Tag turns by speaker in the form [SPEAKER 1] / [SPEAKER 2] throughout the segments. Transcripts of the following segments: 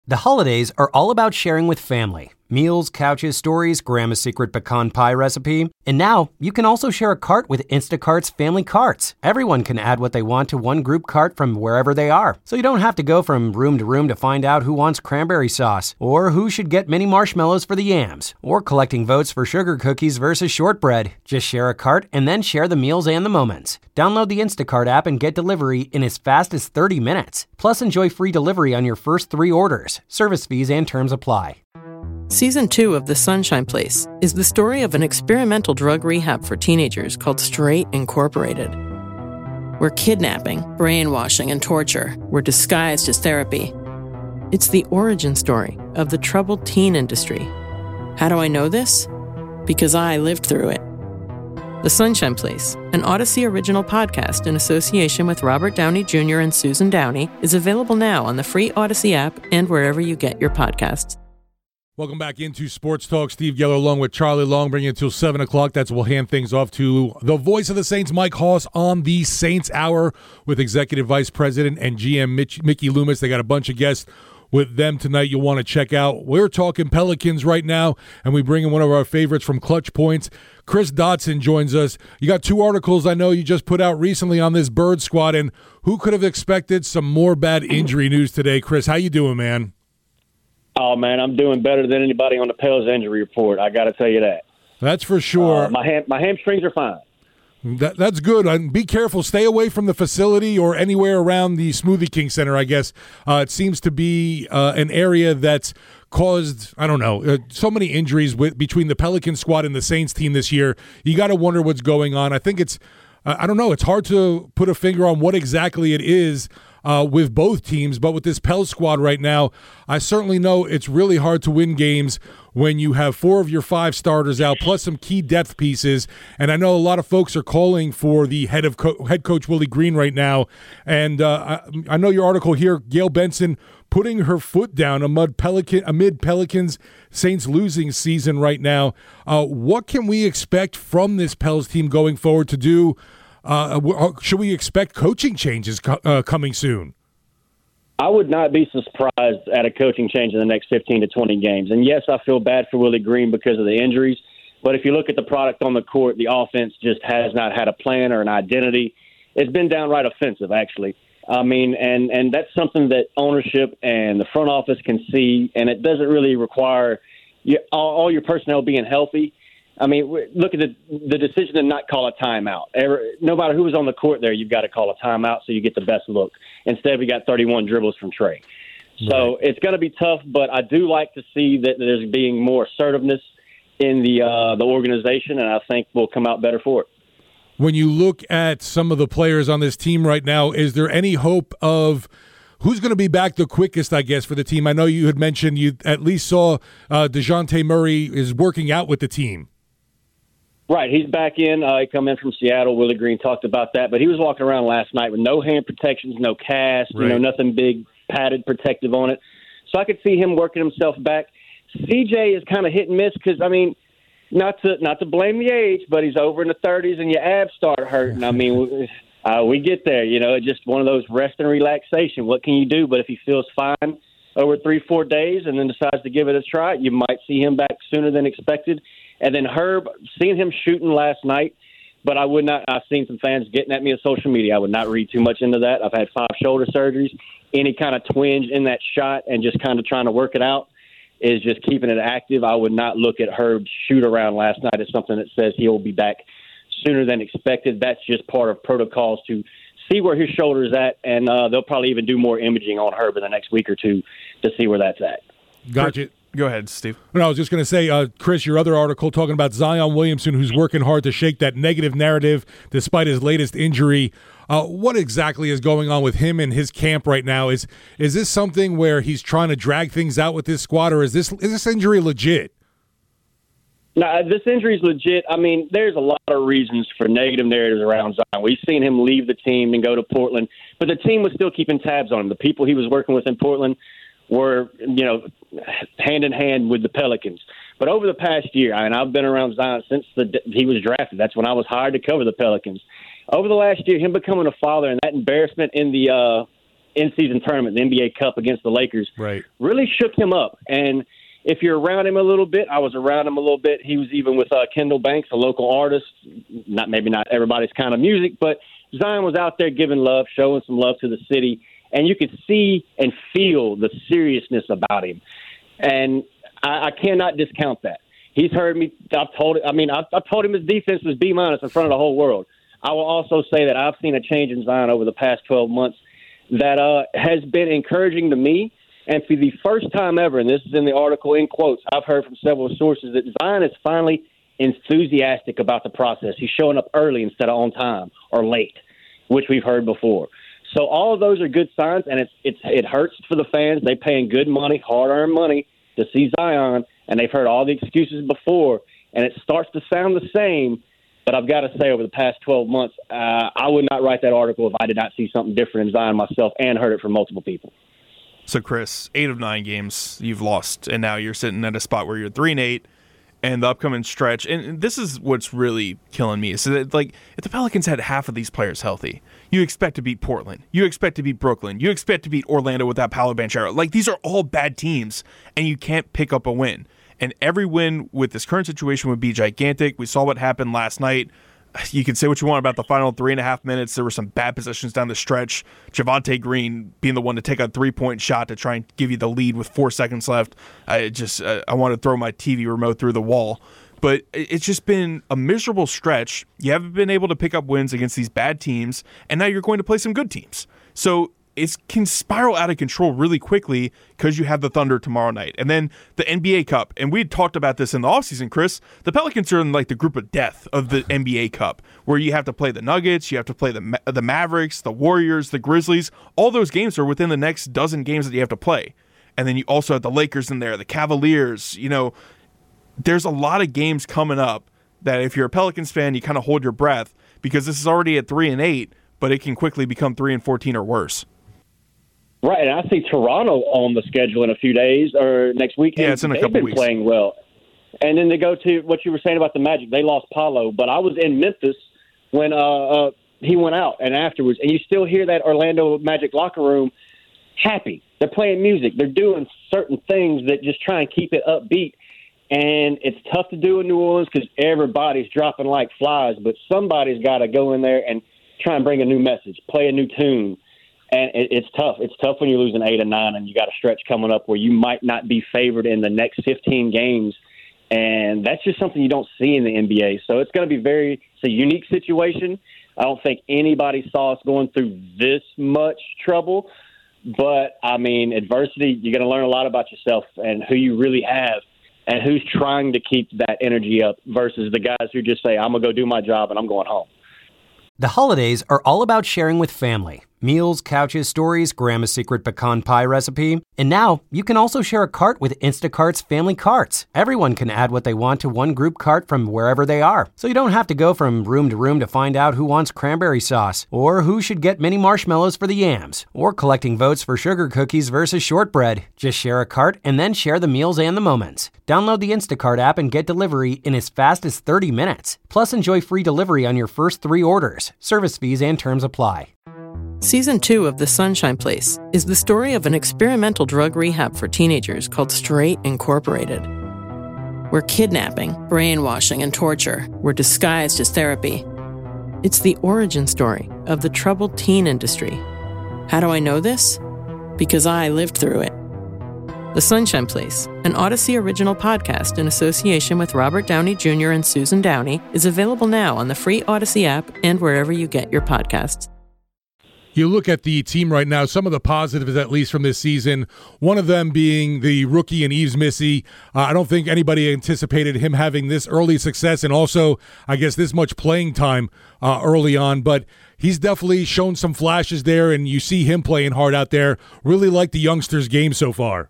[SPEAKER 1] The holidays are all about sharing with family. Meals, couches, stories, Grandma's secret pecan pie recipe. And now, you can also share a cart with Instacart's Family Carts. Everyone can add what they want to one group cart from wherever they are. So you don't have to go from room to find out who wants cranberry sauce, or who should get mini marshmallows for the yams, or collecting votes for sugar cookies versus shortbread. Just share a cart and then share the meals and the moments. Download the Instacart app and get delivery in as fast as 30 minutes. Plus, enjoy free delivery on your first 3 orders. Service fees and terms apply.
[SPEAKER 2] Season 2 of The Sunshine Place is the story of an experimental drug rehab for teenagers called Straight Incorporated, where kidnapping, brainwashing, and torture were disguised as therapy. It's the origin story of the troubled teen industry. How do I know this? Because I lived through it. The Sunshine Place, an Odyssey original podcast in association with Robert Downey Jr. and Susan Downey, is available now on the free Odyssey app and wherever you get your podcasts.
[SPEAKER 3] Welcome back into Sports Talk. Steve Geller along with Charlie Long, bringing it until 7 o'clock. That's we'll hand things off to the voice of the Saints, Mike Hoss, on the Saints Hour with Executive Vice President and GM Mickey Loomis. They got a bunch of guests with them tonight you'll want to check out. We're talking Pelicans right now, and we bring in one of our favorites from Clutch Points. Chris Dotson joins us. You got 2 articles I know you just put out recently on this Bird Squad, and who could have expected some more bad injury news today? Chris, how you doing, man?
[SPEAKER 4] Oh, man, I'm doing better than anybody on the Pels injury report. I got to tell you that.
[SPEAKER 3] That's for sure.
[SPEAKER 4] My hamstrings are fine.
[SPEAKER 3] That's good. And be careful. Stay away from the facility or anywhere around the Smoothie King Center, I guess. It seems to be an area that's caused, I don't know, so many injuries between the Pelican squad and the Saints team this year. You got to wonder what's going on. I think it's, I don't know, it's hard to put a finger on what exactly it is with both teams, but with this Pels squad right now, I certainly know it's really hard to win games when you have 4 of your 5 starters out, plus some key depth pieces. And I know a lot of folks are calling for the head coach Willie Green right now. And I know your article here, Gail Benson putting her foot down amid Pelicans Saints losing season right now. What can we expect from this Pels team going forward to do? Should we expect coaching changes coming soon?
[SPEAKER 4] I would not be surprised at a coaching change in the next 15 to 20 games. And, yes, I feel bad for Willie Green because of the injuries. But if you look at the product on the court, the offense just has not had a plan or an identity. It's been downright offensive, actually. I mean, and that's something that ownership and the front office can see, and it doesn't really require all your personnel being healthy. I mean, look at the decision to not call a timeout. No matter who was on the court there, you've got to call a timeout so you get the best look. Instead, we got 31 dribbles from Trey. So It's going to be tough, but I do like to see that there's being more assertiveness in the organization, and I think we'll come out better for it.
[SPEAKER 3] When you look at some of the players on this team right now, is there any hope of who's going to be back the quickest, I guess, for the team? I know you had mentioned you at least saw DeJounte Murray is working out with the team.
[SPEAKER 4] Right, he's back in. He come in from Seattle. Willie Green talked about that, but he was walking around last night with no hand protections, no cast, nothing big, padded, protective on it. So I could see him working himself back. CJ is kind of hit and miss because, I mean, not to blame the age, but he's over in the 30s and your abs start hurting. I mean, we get there, it's just one of those rest and relaxation. What can you do? But if he feels fine over 3-4 days and then decides to give it a try, you might see him back sooner than expected. And then Herb, seeing him shooting last night, but I've seen some fans getting at me on social media. I would not read too much into that. I've had 5 shoulder surgeries. Any kind of twinge in that shot and just kind of trying to work it out is just keeping it active. I would not look at Herb's shoot around last night as something that says he'll be back sooner than expected. That's just part of protocols to see where his shoulder is at, and they'll probably even do more imaging on Herb in the next week or two to see where that's at.
[SPEAKER 3] Gotcha.
[SPEAKER 5] Go ahead, Steve.
[SPEAKER 3] No, I was just going to say, Chris, your other article talking about Zion Williamson, who's working hard to shake that negative narrative despite his latest injury. What exactly is going on with him and his camp right now? Is this something where he's trying to drag things out with this squad, or is this injury legit?
[SPEAKER 4] No, this injury is legit. I mean, there's a lot of reasons for negative narratives around Zion. We've seen him leave the team and go to Portland, but the team was still keeping tabs on him. The people he was working with in Portland were, hand in hand with the Pelicans. But over the past year, I've been around Zion since he was drafted. That's when I was hired to cover the Pelicans. Over the last year, him becoming a father and that embarrassment in the in-season tournament, the NBA Cup against the Lakers,
[SPEAKER 3] right,
[SPEAKER 4] really shook him up. And if you're around him a little bit, I was around him a little bit. He was even with Kendall Banks, a local artist. Maybe not everybody's kind of music, but Zion was out there giving love, showing some love to the city, and you could see and feel the seriousness about him. And I cannot discount that. He's heard me. I've told him his defense was B- in front of the whole world. I will also say that I've seen a change in Zion over the past 12 months that has been encouraging to me. And for the first time ever, and this is in the article in quotes, I've heard from several sources that Zion is finally enthusiastic about the process. He's showing up early instead of on time or late, which we've heard before. So all of those are good signs, and it hurts for the fans. They're paying good money, hard-earned money to see Zion, and they've heard all the excuses before, and it starts to sound the same. But I've got to say, over the past 12 months, I would not write that article if I did not see something different in Zion myself and heard it from multiple people.
[SPEAKER 5] So, Chris, 8 of 9 games you've lost, and now you're sitting at a spot where you're 3-8, and the upcoming stretch, and this is what's really killing me, is that, like, if the Pelicans had half of these players healthy, you expect to beat Portland, you expect to beat Brooklyn, you expect to beat Orlando without Paolo Banchero. Like, these are all bad teams, and you can't pick up a win. And every win with this current situation would be gigantic. We saw what happened last night. You can say what you want about the final 3.5 minutes. There were some bad possessions down the stretch. Javonte Green being the one to take a 3-point shot to try and give you the lead with 4 seconds left. I want to throw my TV remote through the wall. But it's just been a miserable stretch. You haven't been able to pick up wins against these bad teams, and now you're going to play some good teams. So it can spiral out of control really quickly because you have the Thunder tomorrow night. And then the NBA Cup. And we had talked about this in the offseason, Chris. The Pelicans are in like the group of death of the NBA Cup, where you have to play the Nuggets, you have to play the Mavericks, the Warriors, the Grizzlies. All those games are within the next dozen games that you have to play. And then you also have the Lakers in there, the Cavaliers. You know, there's a lot of games coming up that if you're a Pelicans fan, you kind of hold your breath because this is already at 3-8, but it can quickly become 3-14 or worse.
[SPEAKER 4] Right, and I see Toronto on the schedule in a few days or next week.
[SPEAKER 5] Yeah, it's in a couple
[SPEAKER 4] they've been
[SPEAKER 5] weeks.
[SPEAKER 4] Playing well. And then to go to what you were saying about the Magic, they lost Paolo, but I was in Memphis when he went out and afterwards, and you still hear that Orlando Magic locker room happy. They're playing music. They're doing certain things that just try and keep it upbeat. And it's tough to do in New Orleans because everybody's dropping like flies, but somebody's got to go in there and try and bring a new message, play a new tune. And it's tough. It's tough when you're losing 8 and 9 and you got a stretch coming up where you might not be favored in the next 15 games. And that's just something you don't see in the NBA. So it's going to be it's a unique situation. I don't think anybody saw us going through this much trouble. But, I mean, adversity, you're going to learn a lot about yourself and who you really have and who's trying to keep that energy up versus the guys who just say, I'm going to go do my job and I'm going home.
[SPEAKER 1] The holidays are all about sharing with family. Meals, couches, stories, Grandma's secret pecan pie recipe. And now you can also share a cart with Instacart's Family Carts. Everyone can add what they want to one group cart from wherever they are. So you don't have to go from room to room to find out who wants cranberry sauce, or who should get mini marshmallows for the yams, or collecting votes for sugar cookies versus shortbread. Just share a cart and then share the meals and the moments. Download the Instacart app and get delivery in as fast as 30 minutes. Plus, enjoy free delivery on your first 3 orders. Service fees and terms apply.
[SPEAKER 2] Season 2 of The Sunshine Place is the story of an experimental drug rehab for teenagers called Straight Incorporated, where kidnapping, brainwashing, and torture were disguised as therapy. It's the origin story of the troubled teen industry. How do I know this? Because I lived through it. The Sunshine Place, an Odyssey original podcast in association with Robert Downey Jr. and Susan Downey, is available now on the free Odyssey app and wherever you get your podcasts.
[SPEAKER 3] You look at the team right now, some of the positives, at least from this season, one of them being the rookie and Yves Missi. I don't think anybody anticipated him having this early success and also, I guess, this much playing time early on. But he's definitely shown some flashes there, and you see him playing hard out there. Really like the youngsters' game so far.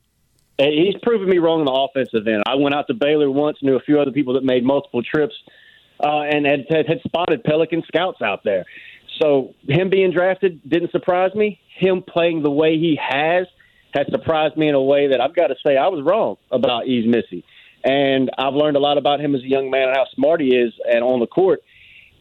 [SPEAKER 4] He's proven me wrong in the offensive end. I went out to Baylor once, knew a few other people that made multiple trips, and had spotted Pelican scouts out there. So him being drafted didn't surprise me. Him playing the way he has surprised me in a way that I've got to say I was wrong about Yves Missi. And I've learned a lot about him as a young man and how smart he is and on the court.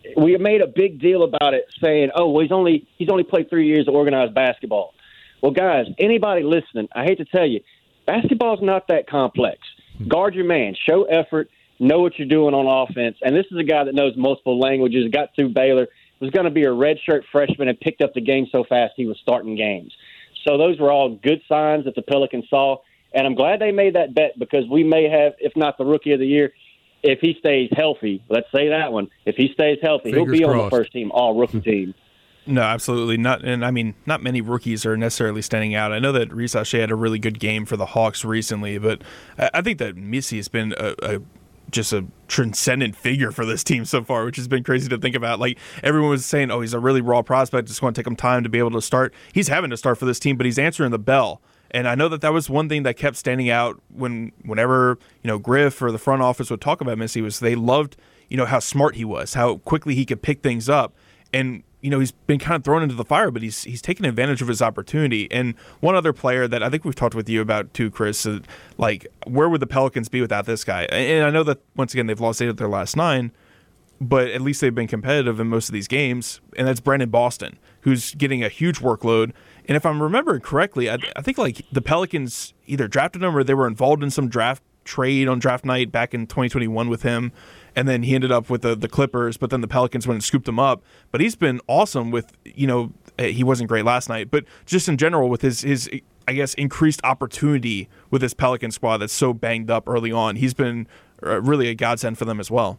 [SPEAKER 4] we made a big deal about it, saying, "Oh, well, he's only played 3 years of organized basketball." Well, guys, anybody listening, I hate to tell you, basketball's not that complex. Guard your man, show effort, know what you're doing on offense. And this is a guy that knows multiple languages, got through Baylor, was going to be a redshirt freshman and picked up the game so fast he was starting games. So those were all good signs that the Pelicans saw. And I'm glad they made that bet because we may have, if not the Rookie of the Year, if he stays healthy, let's say that one, if he stays healthy, he'll be on the first team, all-rookie team.
[SPEAKER 5] No, absolutely not. And I mean, not many rookies are necessarily standing out. I know that Reese Shea had a really good game for the Hawks recently, but I think that Missy has been just a transcendent figure for this team so far, which has been crazy to think about. Like, everyone was saying, oh, he's a really raw prospect. It's going to take him time to be able to start. He's having to start for this team, but he's answering the bell. And I know that was one thing that kept standing out whenever Griff or the front office would talk about Missy, was they loved how smart he was, how quickly he could pick things up. And he's been kind of thrown into the fire, but he's taken advantage of his opportunity. And one other player that I think we've talked with you about too, Chris, where would the Pelicans be without this guy? And I know that, once again, they've lost 8 of their last 9, but at least they've been competitive in most of these games, and that's Brandon Boston, who's getting a huge workload. And if I'm remembering correctly, I think the Pelicans either drafted him or they were involved in some draft trade on draft night back in 2021 with him, and then he ended up with the Clippers, but then the Pelicans went and scooped him up. But he's been awesome with, he wasn't great last night, but just in general with his I guess, increased opportunity with this Pelican squad that's so banged up early on. He's been really a godsend for them as well.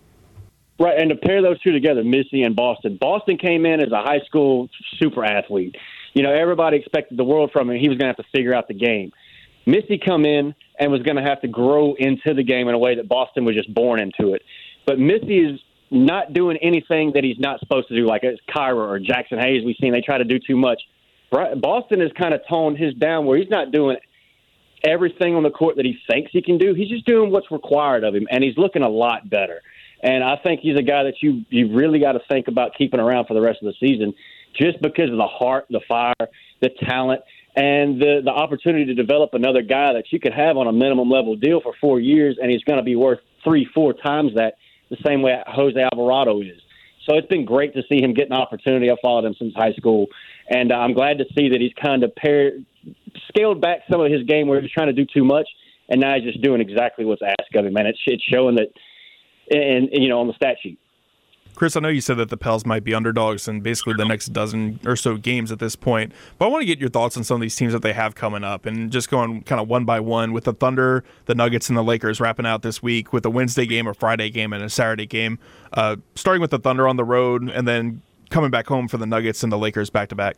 [SPEAKER 4] Right, and to pair those two together, Missy and Boston. Boston came in as a high school super athlete. Everybody expected the world from him. He was going to have to figure out the game. Missy come in and was going to have to grow into the game in a way that Boston was just born into it. But Missy is not doing anything that he's not supposed to do, like it's Kyra or Jackson Hayes. We've seen they try to do too much. Boston has kind of toned his down where he's not doing everything on the court that he thinks he can do. He's just doing what's required of him, and he's looking a lot better. And I think he's a guy that you really got to think about keeping around for the rest of the season, just because of the heart, the fire, the talent, and the opportunity to develop another guy that you could have on a minimum level deal for 4 years, and he's going to be worth 3-4 times that, the same way Jose Alvarado is. So it's been great to see him get an opportunity. I've followed him since high school, and I'm glad to see that he's kind of scaled back some of his game where he was trying to do too much, and now he's just doing exactly what's asked of him. And it's showing that, on the stat sheet.
[SPEAKER 5] Chris, I know you said that the Pels might be underdogs in basically the next dozen or so games at this point, but I want to get your thoughts on some of these teams that they have coming up, and just going kind of one by one with the Thunder, the Nuggets, and the Lakers wrapping out this week with a Wednesday game, a Friday game, and a Saturday game. Starting with the Thunder on the road, and then coming back home for the Nuggets and the Lakers back-to-back.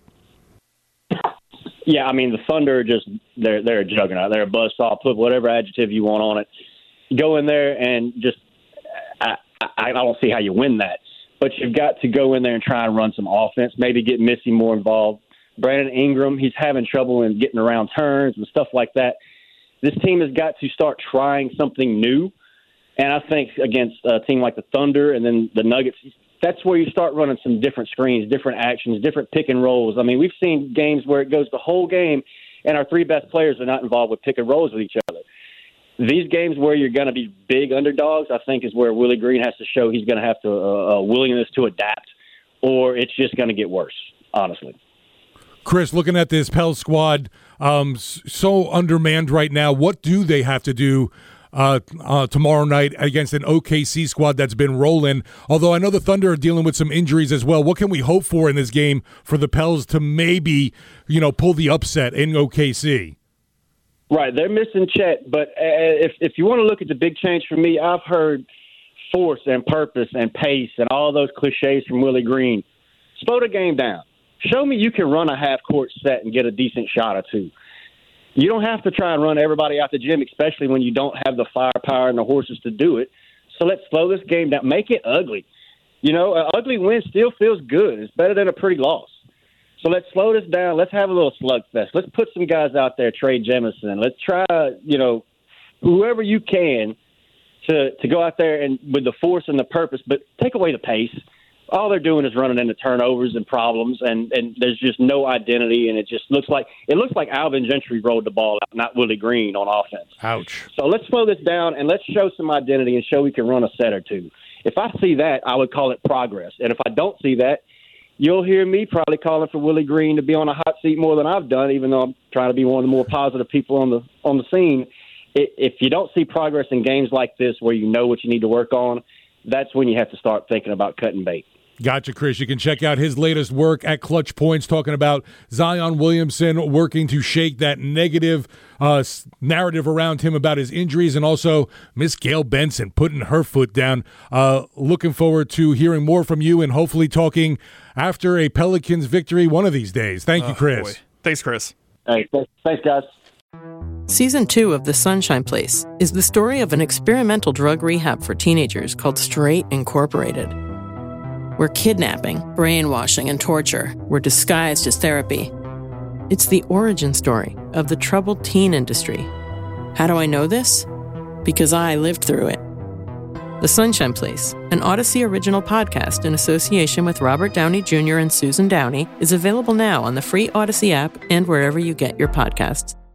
[SPEAKER 4] Yeah, I mean, the Thunder they're a juggernaut. They're a buzzsaw. Put whatever adjective you want on it. Go in there and just I don't see how you win that. But you've got to go in there and try and run some offense, maybe get Missy more involved. Brandon Ingram, he's having trouble in getting around turns and stuff like that. This team has got to start trying something new. And I think against a team like the Thunder and then the Nuggets, that's where you start running some different screens, different actions, different pick and rolls. I mean, we've seen games where it goes the whole game and our 3 best players are not involved with pick and rolls with each other. These games where you're going to be big underdogs, I think, is where Willie Green has to show he's going to have to a willingness to adapt, or it's just going to get worse, honestly.
[SPEAKER 3] Chris, looking at this Pels squad, so undermanned right now, what do they have to do tomorrow night against an OKC squad that's been rolling? Although I know the Thunder are dealing with some injuries as well. What can we hope for in this game for the Pels to maybe, pull the upset in OKC?
[SPEAKER 4] Right, they're missing Chet, but if you want to look at the big change for me, I've heard force and purpose and pace and all those cliches from Willie Green. Slow the game down. Show me you can run a half-court set and get a decent shot or two. You don't have to try and run everybody out the gym, especially when you don't have the firepower and the horses to do it. So let's slow this game down. Make it ugly. An ugly win still feels good. It's better than a pretty loss. So let's slow this down. Let's have a little slugfest. Let's put some guys out there, Trey Jemison. Let's try, whoever you can to go out there and with the force and the purpose, but take away the pace. All they're doing is running into turnovers and problems, and there's just no identity, and it looks like Alvin Gentry rolled the ball out, not Willie Green on offense.
[SPEAKER 3] Ouch.
[SPEAKER 4] So let's slow this down, and let's show some identity and show we can run a set or two. If I see that, I would call it progress. And if I don't see that, you'll hear me probably calling for Willie Green to be on a hot seat more than I've done, even though I'm trying to be one of the more positive people on the scene. If you don't see progress in games like this where you know what you need to work on, that's when you have to start thinking about cutting bait.
[SPEAKER 3] Gotcha, Chris. You can check out his latest work at Clutch Points, talking about Zion Williamson working to shake that negative narrative around him about his injuries, and also Miss Gail Benson putting her foot down. Looking forward to hearing more from you and hopefully talking after a Pelicans victory one of these days. Thank you, Chris.
[SPEAKER 5] Boy. Thanks, Chris.
[SPEAKER 4] Hey, thanks, guys.
[SPEAKER 2] Season 2 of The Sunshine Place is the story of an experimental drug rehab for teenagers called Straight Incorporated, where kidnapping, brainwashing, and torture were disguised as therapy. It's the origin story of the troubled teen industry. How do I know this? Because I lived through it. The Sunshine Place, an Odyssey original podcast in association with Robert Downey Jr. and Susan Downey, is available now on the free Odyssey app and wherever you get your podcasts.